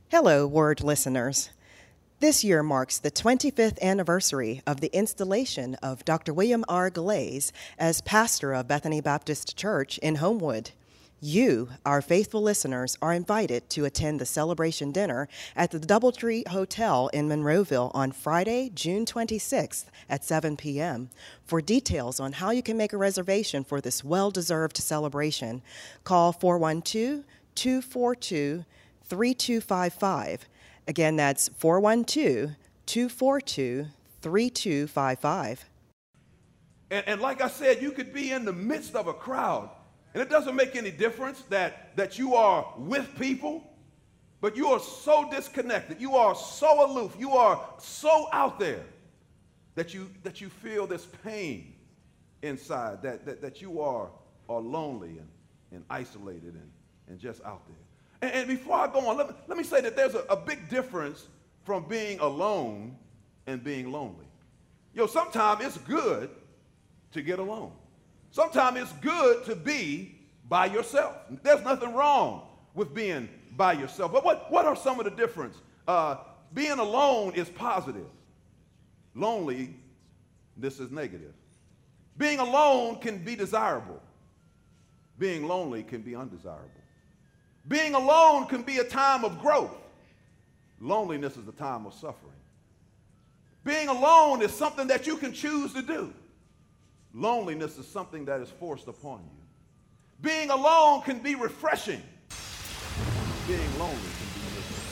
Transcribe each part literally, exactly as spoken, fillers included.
Hello, Word listeners. This year marks the twenty-fifth anniversary of the installation of Doctor William R. Glaze as pastor of Bethany Baptist Church in Homewood. You, our faithful listeners, are invited to attend the celebration dinner at the Doubletree Hotel in Monroeville on Friday, June twenty-sixth at seven p.m. For details on how you can make a reservation for this well-deserved celebration, call four one two, two four two, three two five five. Again, that's four one two, two four two, three two five five. And, and like I said, you could be in the midst of a crowd, and it doesn't make any difference that, that you are with people, but you are so disconnected, you are so aloof, you are so out there that you, that you feel this pain inside, that, that, that you are, are lonely and, and isolated and, and just out there. And, and before I go on, let me, let me say that there's a, a big difference from being alone and being lonely. You know, sometimes it's good to get alone. Sometimes it's good to be by yourself. There's nothing wrong with being by yourself. But what, what are some of the difference? Uh, being alone is positive. Lonely, this is negative. Being alone can be desirable. Being lonely can be undesirable. Being alone can be a time of growth. Loneliness is a time of suffering. Being alone is something that you can choose to do. Loneliness is something that is forced upon you. Being alone can be refreshing. Being lonely can be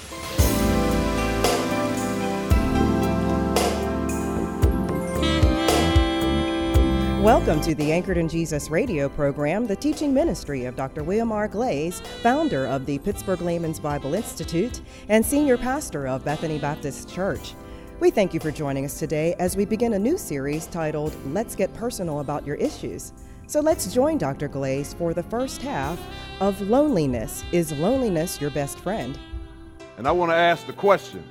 miserable. Welcome to the Anchored in Jesus radio program, the teaching ministry of Doctor William R. Glaze, founder of the Pittsburgh Layman's Bible Institute and senior pastor of Bethany Baptist Church. We thank you for joining us today as we begin a new series titled, Let's Get Personal About Your Issues. So let's join Doctor Glaze for the first half of Loneliness. Is loneliness your best friend? And I want to ask the question,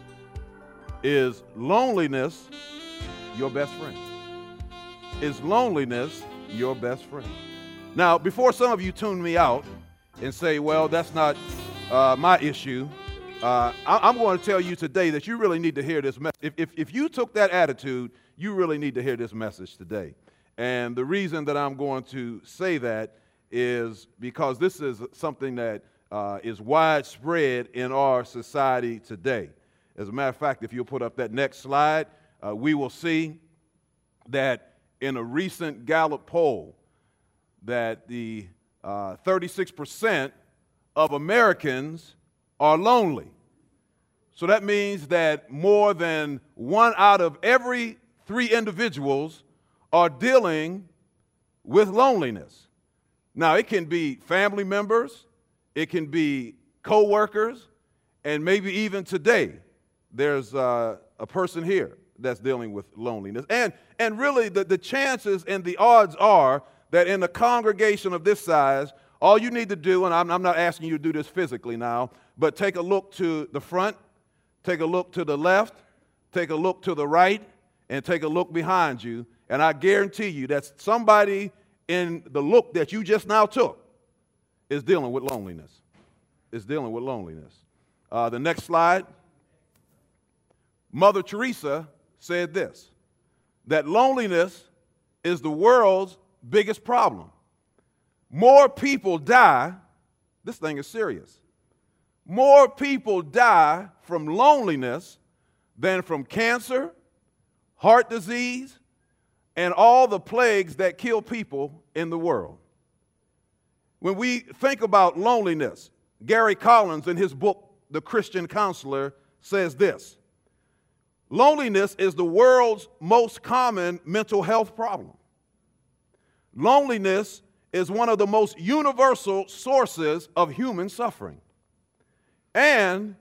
is loneliness your best friend? Is loneliness your best friend? Now, before some of you tune me out and say, well, that's not uh, my issue, uh, I- I'm going to tell you today that you really need to hear this message. If, if, if you took that attitude, you really need to hear this message today. And the reason that I'm going to say that is because this is something that uh, is widespread in our society today. As a matter of fact, if you'll put up that next slide, uh, we will see that in a recent Gallup poll that the uh, thirty-six percent of Americans are lonely. So that means that more than one out of every three individuals are dealing with loneliness. Now, it can be family members, it can be co-workers, and maybe even today there's uh, a person here that's dealing with loneliness. And and really the, the chances and the odds are that in a congregation of this size, all you need to do, and I'm, I'm not asking you to do this physically now, but take a look to the front, take a look to the left, take a look to the right, and take a look behind you, and I guarantee you that somebody in the look that you just now took is dealing with loneliness. Is dealing with loneliness. Uh, the next slide. Mother Teresa said this, that loneliness is the world's biggest problem. More people die, this thing is serious, more people die from loneliness than from cancer, heart disease, and all the plagues that kill people in the world. When we think about loneliness, Gary Collins in his book, The Christian Counselor, says this, loneliness is the world's most common mental health problem. Loneliness is one of the most universal sources of human suffering. And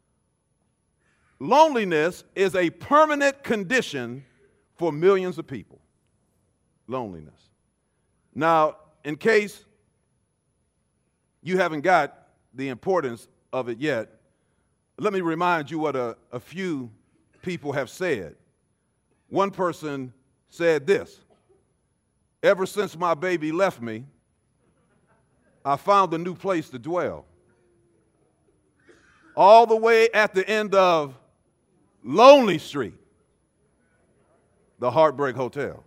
loneliness is a permanent condition for millions of people. Loneliness. Now, in case you haven't got the importance of it yet, let me remind you what a, a few people have said. One person said this, ever since my baby left me, I found a new place to dwell. all the way at the end of Lonely Street, the Heartbreak Hotel.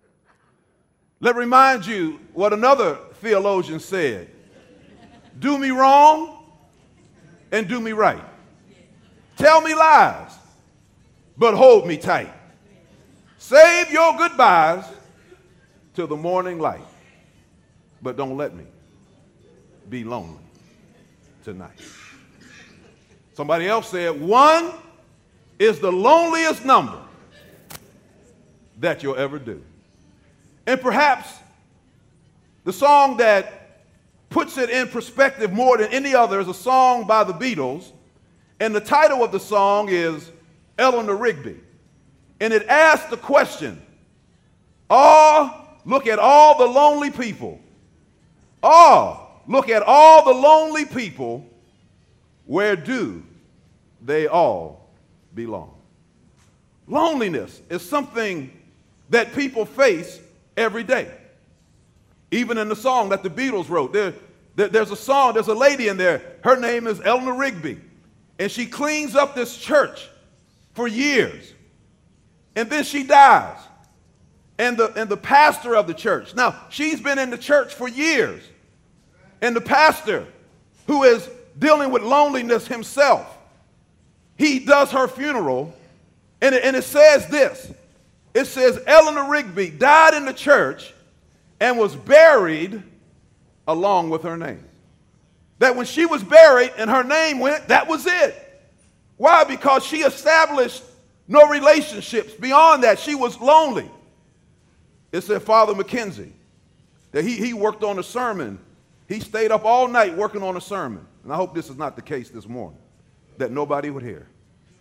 Let me remind you what another theologian said. Do me wrong and do me right. Tell me lies, but hold me tight. Save your goodbyes till the morning light, but don't let me be lonely tonight. Somebody else said, one is the loneliest number that you'll ever do. And perhaps the song that puts it in perspective more than any other is a song by the Beatles, and the title of the song is Eleanor Rigby. And it asks the question, oh, look at all the lonely people. Oh, look at all the lonely people. Where do they all belong? Loneliness is something that people face every day. Even in the song that the Beatles wrote, there, there, there's a song, there's a lady in there. Her name is Eleanor Rigby. And she cleans up this church for years. And then she dies. And the, and the pastor of the church, now she's been in the church for years. And the pastor, who is dealing with loneliness himself, he does her funeral. And it, and it says this. It says Eleanor Rigby died in the church and was buried along with her name. That when she was buried and her name went, that was it. Why? Because she established no relationships. Beyond that, she was lonely. It said Father McKenzie, that he, he worked on a sermon. He stayed up all night working on a sermon. And I hope this is not the case this morning, that nobody would hear.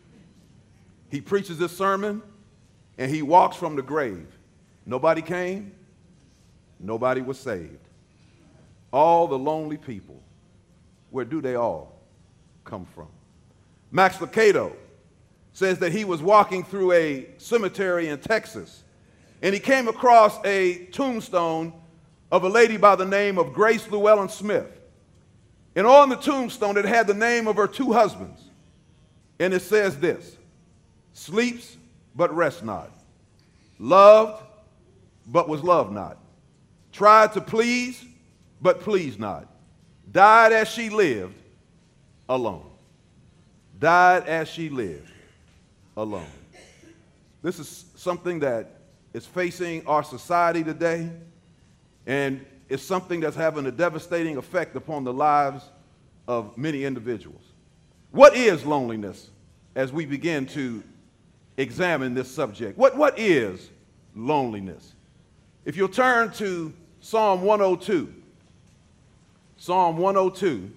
He preaches this sermon, and he walks from the grave. Nobody came. Nobody was saved. All the lonely people, where do they all come from? Max Lucado says that he was walking through a cemetery in Texas, and he came across a tombstone of a lady by the name of Grace Llewellyn Smith. And on the tombstone, it had the name of her two husbands. And it says this: sleeps but rest not, loved but was loved not, tried to please but pleased not, died as she lived alone. Died as she lived alone. This is something that is facing our society today, and it's something that's having a devastating effect upon the lives of many individuals. What is loneliness as we begin to examine this subject? What, what is loneliness? If you'll turn to Psalm one oh two, Psalm one oh two,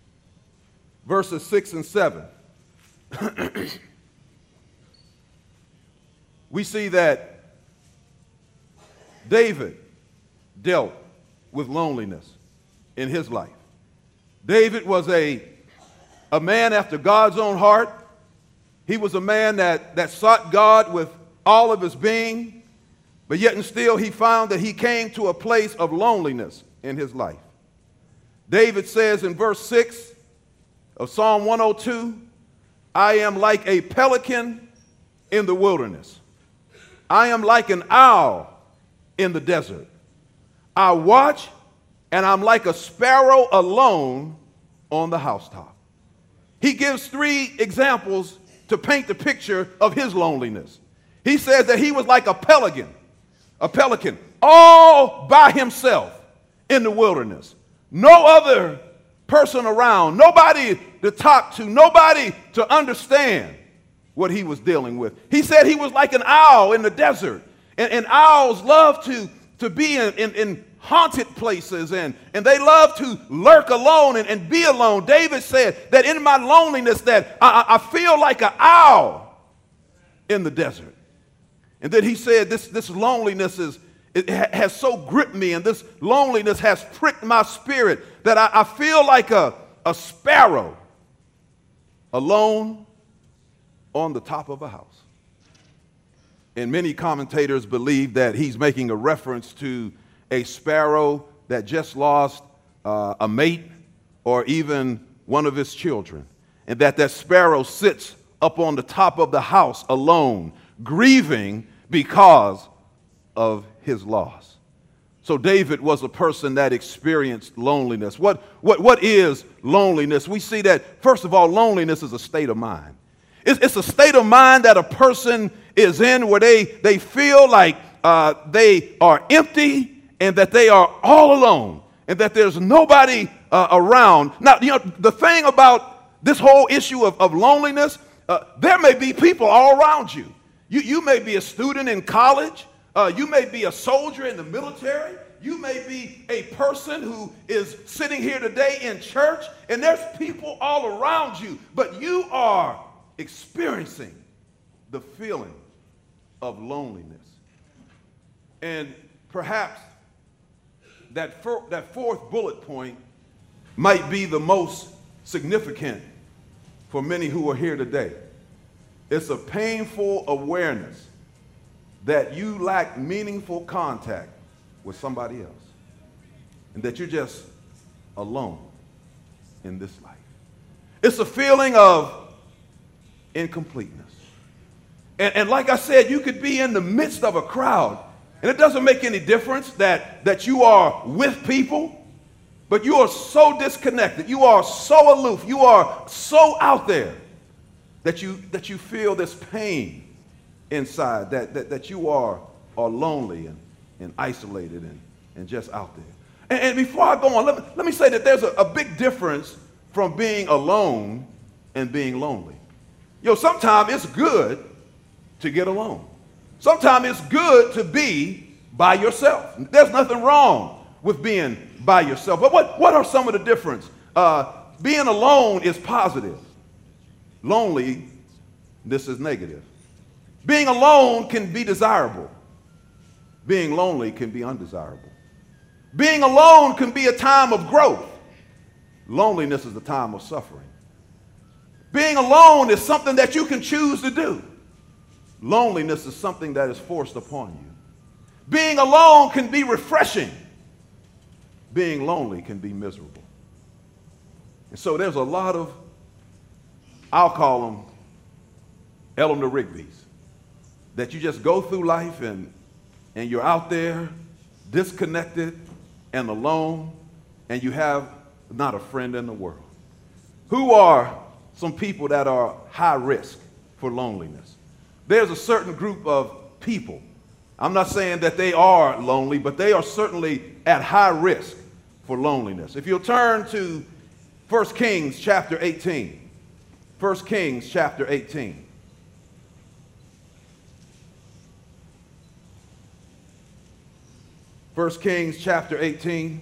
verses six and seven, we see that David dealt with loneliness in his life. David was a, a man after God's own heart. He was a man that, that sought God with all of his being, but yet and still he found that he came to a place of loneliness in his life. David says in verse six of Psalm one oh two, I am like a pelican in the wilderness. I am like an owl in the desert. I watch, and I'm like a sparrow alone on the housetop. He gives three examples to paint the picture of his loneliness. He says that he was like a pelican, a pelican all by himself in the wilderness. No other person around, nobody to talk to, nobody to understand what he was dealing with. He said he was like an owl in the desert. And, and owls love to, to be in, in, in haunted places, and, and they love to lurk alone and, and be alone. David said that in my loneliness that I, I feel like an owl in the desert. And then he said this, this loneliness is, it has so gripped me, and this loneliness has pricked my spirit that I, I feel like a, a sparrow alone on the top of a house. And many commentators believe that he's making a reference to a sparrow that just lost uh, a mate or even one of his children. and that that sparrow sits up on the top of the house alone, grieving because of his loss. So David was a person that experienced loneliness. What, what, what is loneliness? We see that, first of all, loneliness is a state of mind. It's, it's a state of mind that a person is in where they, they feel like uh, they are empty and that they are all alone and that there's nobody uh, around. Now, you know, the thing about this whole issue of, of loneliness, uh, there may be people all around you. You, you may be a student in college. Uh, you may be a soldier in the military. You may be a person who is sitting here today in church, and there's people all around you, but you are experiencing the feeling of loneliness. And perhaps that, fir- that fourth bullet point might be the most significant for many who are here today. It's a painful awareness that you lack meaningful contact with somebody else and that you're just alone in this life. It's a feeling of incompleteness. And, and like I said, you could be in the midst of a crowd, and it doesn't make any difference that, that you are with people, but you are so disconnected. You are so aloof. You are so out there that you, that you feel this pain inside, that, that, that you are, are lonely and, and isolated and, and just out there. And, and before I go on, let me, let me say that there's a, a big difference from being alone and being lonely. You know, sometimes it's good to get alone. Sometimes it's good to be by yourself. There's nothing wrong with being by yourself. But what, what are some of the differences? Uh, being alone is positive. Lonely, this is negative. Being alone can be desirable. Being lonely can be undesirable. Being alone can be a time of growth. Loneliness is a time of suffering. Being alone is something that you can choose to do. Loneliness is something that is forced upon you. Being alone can be refreshing. Being lonely can be miserable. And so there's a lot of, I'll call them Eleanor Rigby's, that you just go through life and, and you're out there disconnected and alone, and you have not a friend in the world. Who are some people that are high risk for loneliness? There's a certain group of people. I'm not saying that they are lonely, but they are certainly at high risk for loneliness. If you'll turn to First Kings chapter eighteen. First Kings chapter eighteen. First Kings chapter eighteen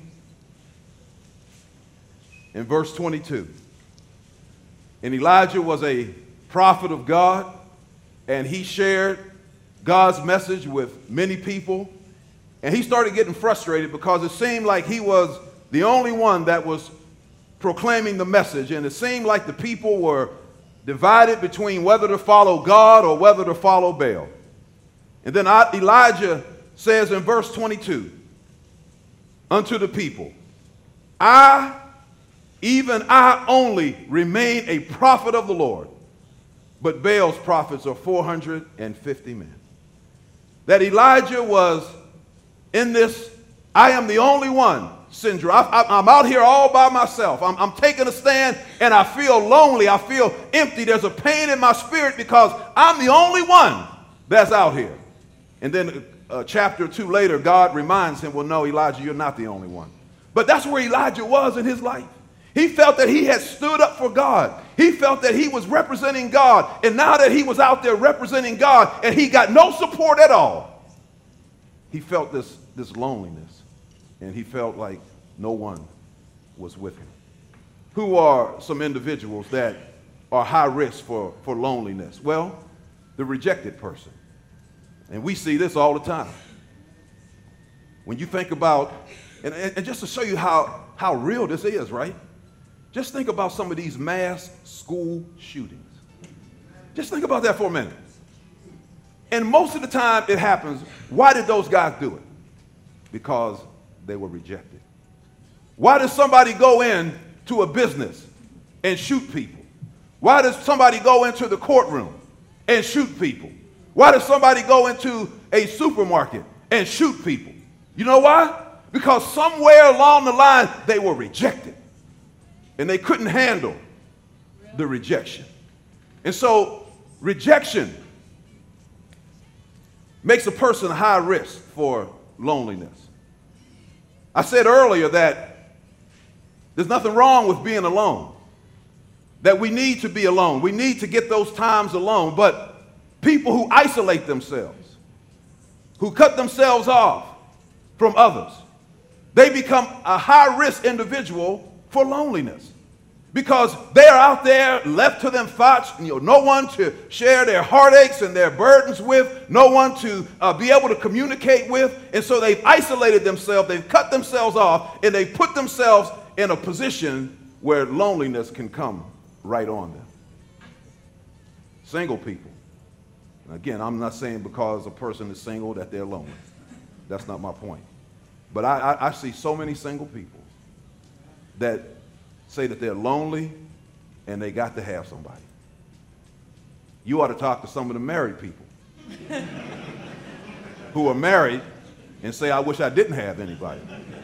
and verse twenty-two. And Elijah was a prophet of God, and he shared God's message with many people. And he started getting frustrated because it seemed like he was the only one that was proclaiming the message. And it seemed like the people were divided between whether to follow God or whether to follow Baal. And then Elijah says in verse twenty-two, unto the people, I, even I only, remain a prophet of the Lord, but Baal's prophets are four hundred fifty men. That Elijah was in this, I am the only one syndrome. I, I, I'm out here all by myself. I'm, I'm taking a stand and I feel lonely. I feel empty. There's a pain in my spirit because I'm the only one that's out here. And then uh, chapter two later, God reminds him, well, no, Elijah, you're not the only one. But that's where Elijah was in his life. He felt that he had stood up for God. He felt that he was representing God. And now that he was out there representing God and he got no support at all, he felt this, this loneliness. And he felt like no one was with him. Who are some individuals that are high risk for, for loneliness? Well, the rejected person. And we see this all the time. When you think about, and, and just to show you how, how real this is, right? Just think about some of these mass school shootings. Just think about that for a minute. And most of the time it happens, why did those guys do it? Because they were rejected. Why did somebody go in to a business and shoot people? Why does somebody go into the courtroom and shoot people? Why does somebody go into a supermarket and shoot people? You know why? Because somewhere along the line they were rejected and they couldn't handle the rejection. And so rejection makes a person high risk for loneliness. I said earlier that there's nothing wrong with being alone, that we need to be alone. We need to get those times alone. But people who isolate themselves, who cut themselves off from others, they become a high-risk individual for loneliness because they're out there left to them thoughts, you know, no one to share their heartaches and their burdens with, no one to uh, be able to communicate with, and so they've isolated themselves, they've cut themselves off, and they've put themselves in a position where loneliness can come right on them. Single people. Again, I'm not saying because a person is single that they're lonely. That's not my point. But I, I, I see so many single people that say that they're lonely and they got to have somebody. You ought to talk to some of the married people who are married and say, I wish I didn't have anybody.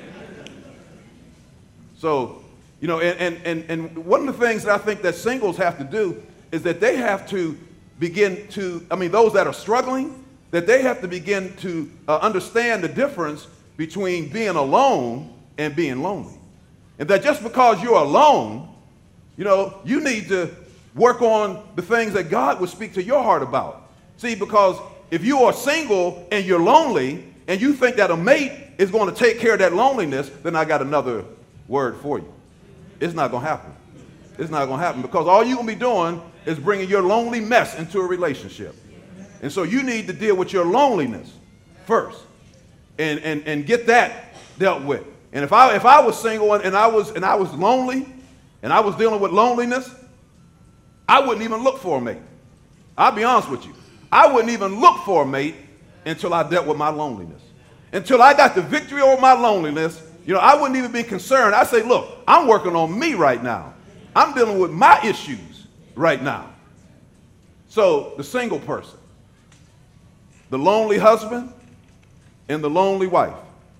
So, you know, and, and, and one of the things that I think that singles have to do is that they have to begin to, I mean, those that are struggling, that they have to begin to uh, understand the difference between being alone and being lonely. And that just because you're alone, you know, you need to work on the things that God would speak to your heart about. See, because if you are single and you're lonely and you think that a mate is going to take care of that loneliness, then I got another word for you. It's not going to happen. It's not going to happen because all you're going to be doing is bringing your lonely mess into a relationship. And so you need to deal with your loneliness first and, and, and get that dealt with. And if I if I was single and, and I was and I was lonely and I was dealing with loneliness, I wouldn't even look for a mate. I'll be honest with you. I wouldn't even look for a mate until I dealt with my loneliness. Until I got the victory over my loneliness, you know, I wouldn't even be concerned. I say, look, I'm working on me right now. I'm dealing with my issues right now. So the single person, the lonely husband, and the lonely wife.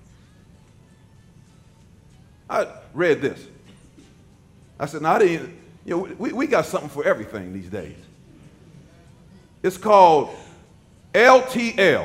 I read this. I said, now, I didn't, you know, we, we got something for everything these days. It's called L T L.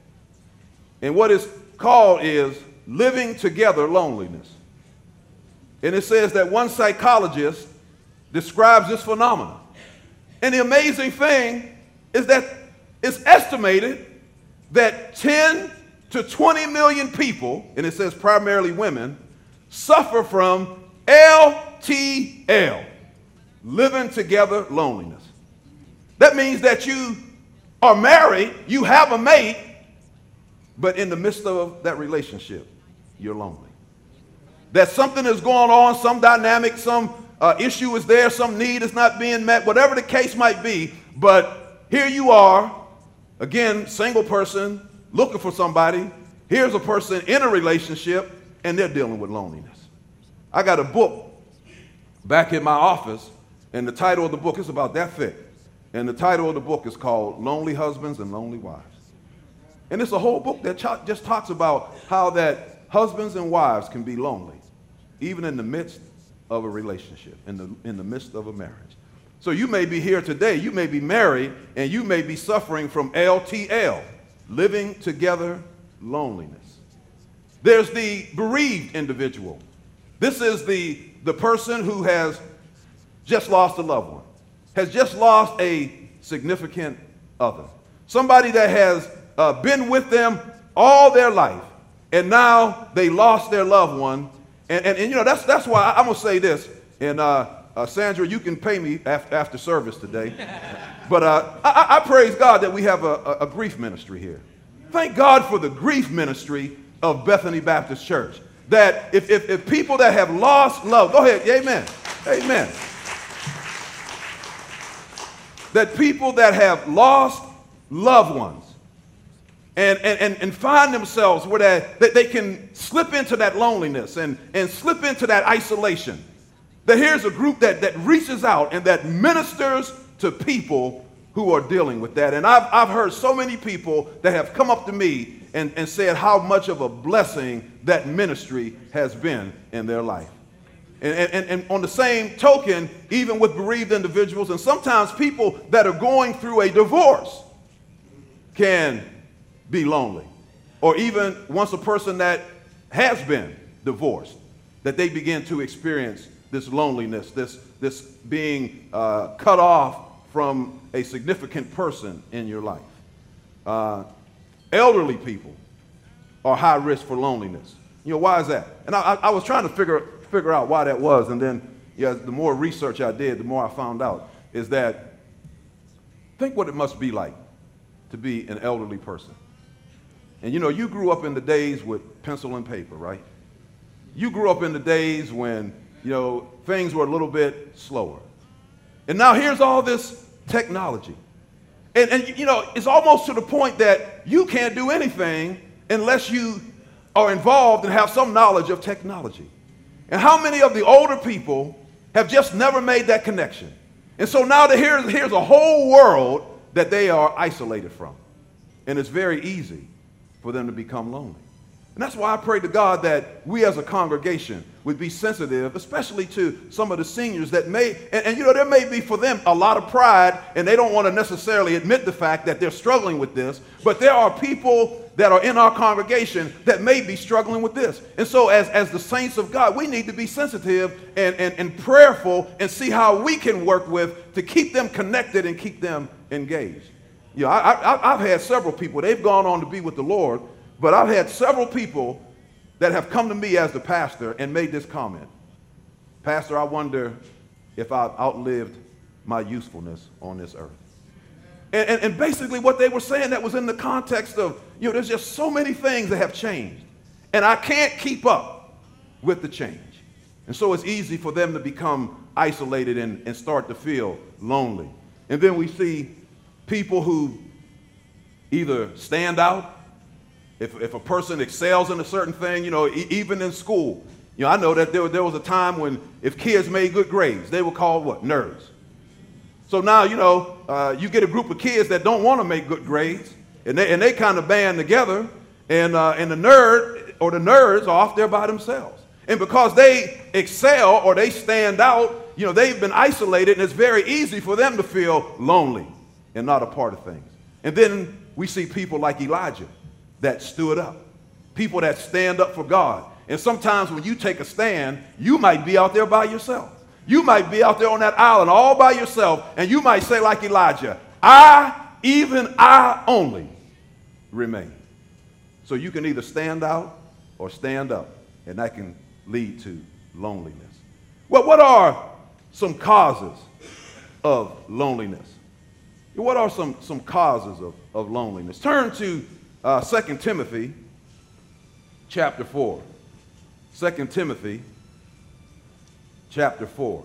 And what it's called is living together loneliness. And it says that one psychologist describes this phenomenon. And the amazing thing is that it's estimated that ten to twenty million people, and it says primarily women, suffer from L T L, living together loneliness. That means that you are married, you have a mate, but in the midst of that relationship, you're lonely. That something is going on, some dynamic, some uh, issue is there, some need is not being met, whatever the case might be, but here you are, again, single person, looking for somebody. Here's a person in a relationship, and they're dealing with loneliness. I got a book back in my office, and the title of the book is about that thick. And the title of the book is called Lonely Husbands and Lonely Wives. And it's a whole book that ch- just talks about how that husbands and wives can be lonely, even in the midst of a relationship, in the, in the midst of a marriage. So you may be here today, you may be married, and you may be suffering from L T L, living together loneliness. There's the bereaved individual. This is the, the person who has just lost a loved one, has just lost a significant other, somebody that has uh, been with them all their life, and now they lost their loved one. And, and, and you know, that's, that's why I, I'm going to say this, and uh, uh, Sandra, you can pay me after, after service today, but uh, I, I praise God that we have a, a, a grief ministry here. Thank God for the grief ministry of Bethany Baptist Church. That if, if, if people that have lost love, go ahead, amen, amen. That people that have lost loved ones and, and, and find themselves where that, that they can slip into that loneliness and, and slip into that isolation. That here's a group that, that reaches out and that ministers to people who are dealing with that. And I've, I've heard so many people that have come up to me and, and said how much of a blessing that ministry has been in their life. And, and, and on the same token, even with bereaved individuals and sometimes people that are going through a divorce can be lonely. Or even once a person that has been divorced, that they begin to experience this loneliness, this, this being uh, cut off from a significant person in your life. Uh, elderly people are high risk for loneliness. You know, why is that? And I, I was trying to figure, figure out why that was, and then yeah, the more research I did, the more I found out, is that think what it must be like to be an elderly person. And you know, you grew up in the days with pencil and paper, right? You grew up in the days when, you know, things were a little bit slower. And now here's all this technology. And, and you know, it's almost to the point that you can't do anything unless you are involved and have some knowledge of technology. And how many of the older people have just never made that connection? And so now that here's, here's a whole world that they are isolated from. And it's very easy for them to become lonely. And that's why I pray to God that we as a congregation would be sensitive, especially to some of the seniors that may, and, and you know, there may be for them a lot of pride, and they don't want to necessarily admit the fact that they're struggling with this, but there are people that are in our congregation that may be struggling with this. And so as, as the saints of God, we need to be sensitive and, and, and prayerful and see how we can work with to keep them connected and keep them engaged. You know, I, I, I've had several people, they've gone on to be with the Lord, but I've had several people that have come to me as the pastor and made this comment. Pastor, I wonder if I've outlived my usefulness on this earth. And, and, and basically what they were saying, that was in the context of, you know, there's just so many things that have changed. And I can't keep up with the change. And so it's easy for them to become isolated and, and start to feel lonely. And then we see people who either stand out. If, if a person excels in a certain thing, you know, e- even in school, you know, I know that there, there was a time when if kids made good grades, they were called what? Nerds. So now, you know, uh, you get a group of kids that don't want to make good grades, and they, and they kind of band together, and, uh, and the nerd or the nerds are off there by themselves. And because they excel or they stand out, you know, they've been isolated, and it's very easy for them to feel lonely and not a part of things. And then we see people like Elijah that stood up, people that stand up for God. And sometimes when you take a stand, you might be out there by yourself. You might be out there on that island all by yourself, and you might say like Elijah, I, even I only, remain. So you can either stand out or stand up, and that can lead to loneliness. Well, what are some causes of loneliness? What are some, some causes of, of loneliness? Turn to uh, Second Timothy chapter four. Second Timothy chapter four.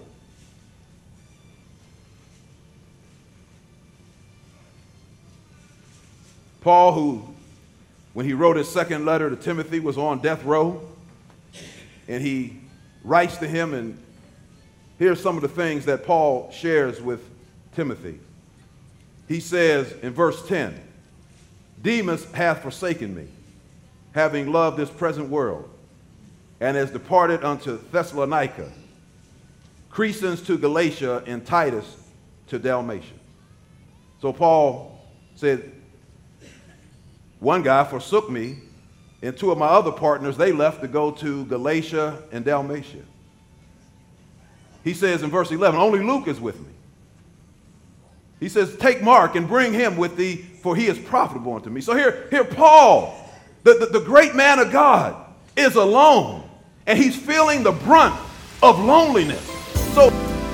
Paul, who, when he wrote his second letter to Timothy, was on death row, and he writes to him, and here's some of the things that Paul shares with Timothy. He says in verse ten, Demas hath forsaken me, having loved this present world, and has departed unto Thessalonica, Crescens to Galatia, and Titus to Dalmatia. So Paul said, one guy forsook me, and two of my other partners, they left to go to Galatia and Dalmatia. He says in verse eleven, only Luke is with me. He says, take Mark and bring him with thee, for he is profitable unto me. So here, here Paul, the, the, the great man of God, is alone, and he's feeling the brunt of loneliness. So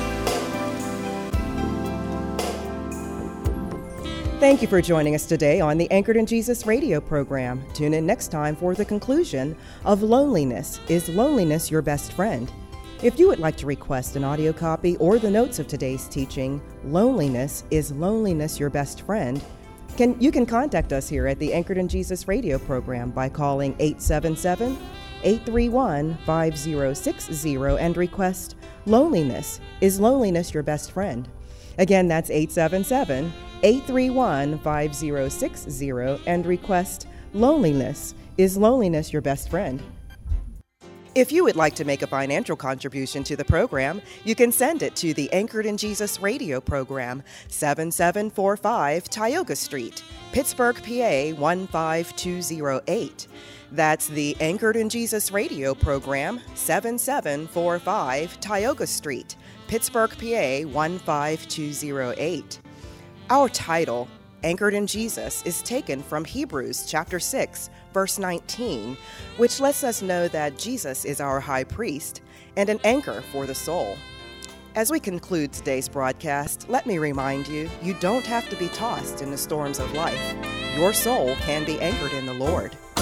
thank you for joining us today on the Anchored in Jesus radio program. Tune in next time for the conclusion of Loneliness. Is loneliness your best friend? If you would like to request an audio copy or the notes of today's teaching, Loneliness, Is Loneliness Your Best Friend? Can, you can contact us here at the Anchored in Jesus radio program by calling eight seven seven, eight three one, five zero six zero and request Loneliness. Is loneliness your best friend? Again, that's eight seven seven, eight three one, five zero six zero and request Loneliness. Is loneliness your best friend? If you would like to make a financial contribution to the program, you can send it to the Anchored in Jesus radio program, seven seven four five Tioga Street, Pittsburgh, P A one five two zero eight. That's the Anchored in Jesus radio program, seven seven four five Tioga Street, Pittsburgh, P A one five two zero eight. Our title, Anchored in Jesus, is taken from Hebrews chapter six, verse nineteen, which lets us know that Jesus is our high priest and an anchor for the soul. As we conclude today's broadcast, let me remind you, you don't have to be tossed in the storms of life. Your soul can be anchored in the Lord.